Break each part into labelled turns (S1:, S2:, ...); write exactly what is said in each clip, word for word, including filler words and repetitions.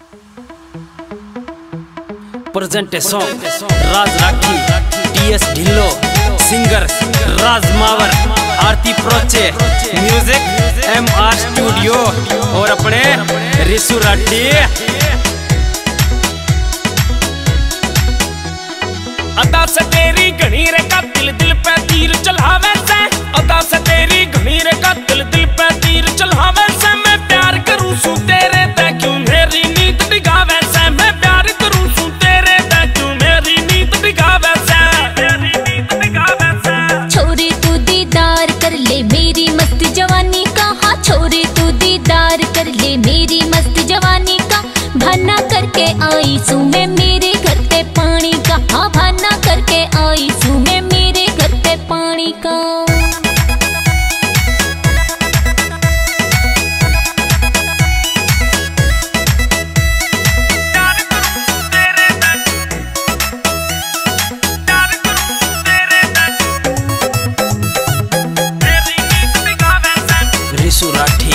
S1: Presentation Raj Rakhi, TS Dhillon, singer Raj Mawar, Aarti प्रोचे, music M R studio और अपने रिशु राठी।
S2: अदा से तेरी घनी रे का दिल दिल पे तीर चलावे से, अदा से तेरी घनी रे का दिल दिल पे तीर चलावे से। मैं प्यार करूं सू तेरे ते क्यों मेरी नींद डिगावे से, मैं प्यार करूं सू तेरे ते क्यों मेरी नींद डिगावे से, मेरी नींद डिगावे से।
S3: छोरे तू दीदार कर ले मेरी मस्त जवानी का, हाँ छोरे तू दीदार कर ले मेरी मस्त जवानी का। भाना करके आई सू मैं मेरे घर पे पानी का, हाँ भाना करके आई सू मैं मेरे घर पे पानी का।
S1: रिशु राठी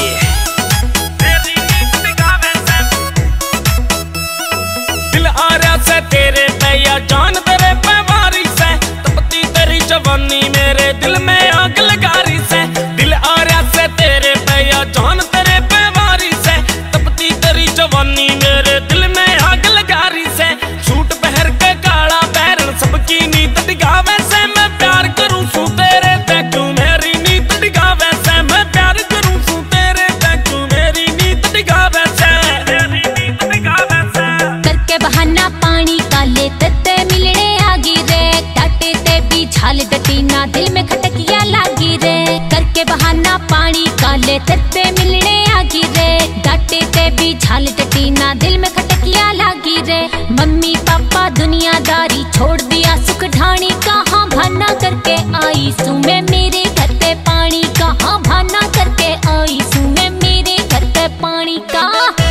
S2: दिल आ रहा से तेरे पे या जान तेरे पे वारी से, तपती तेरी जवानी मेरे दिल में आग लगा रही से। दिल आ रहा से तेरे पे या जान तेरे पे वारी से, तपती तेरी जवानी मेरे दिल में आग लगा रही से। सूट पहन के काला पैरन सबकी नींद डिगावे से, मैं प्यार करूं सू तेरे ते क्यों मेरी नींद डिगावे से, मैं प्यार करूं सू तेरे ते क्यों मेरी नींद डिगावे से, मेरी नींद डिगावे से।
S3: करके बहाना पानी का ले तत्ते मिलने आगी रे, टाटे ते भी झाल डटीना दिल में खटकिया लागी रे। करके बहाना पानी का ले तत्ते मिलने आगी रे, डाटे ते भी झाल डटीना दिल में खटकिया लागी रे। मम्मी पापा दुनियादारी छोड़ दिया सुख ढाणी का, हाँ भाना करके आई सू मैं मेरे घर पे पानी का, हाँ भाना करके आई सू मैं मेरे घर पे पानी का।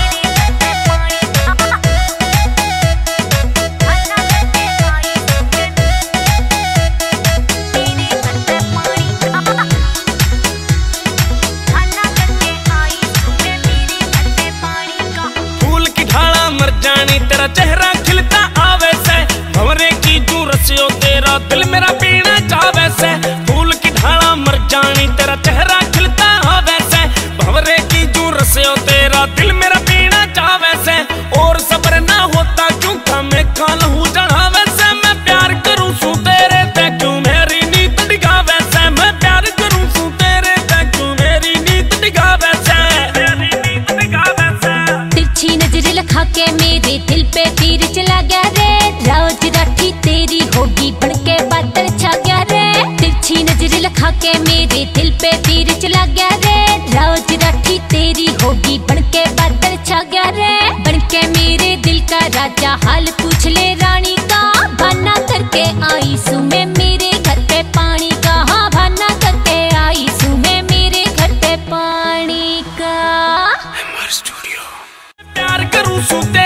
S2: तेरा चेहरा खिलता आवे से, भंवरे की जू रसियो तेरा दिल मेरा पीना चावे से। फूल की ढाला मर जानी तेरा चेहरा खिलता आवे से, भंवरे की जू रसियो तेरा दिल मेरा पीना चावे से। और सब्र ना होता क्यों खामे खाल हूँ जड़ावे से, मैं प्यार करूं सू तेरे ते क्यों मेरी नींद डिगावे से, मैं प्यार करूं सू तेरे ते क्यों मेरी नींद डिगावे से, मेरी नींद डिगावे से।
S3: तिरछी नजर लखा के मेरे दिल पे तीर चला गया रे, राज राठी तेरी होगी बढ़के बादल छा गया रे। तिरछी नजर लखा के मेरे दिल पे तीर चला गया रे, राज राठी तेरी होगी बढ़के बादल छा गया रे। बनके मेरे दिल का राजा हाल पूछ ले रानी का, भाना करके आई सू मैं मेरे घर पे पानी का, हाँ भाना करके आई सू मैं मेरे घर पे पानी का।
S2: प्यार करूं सू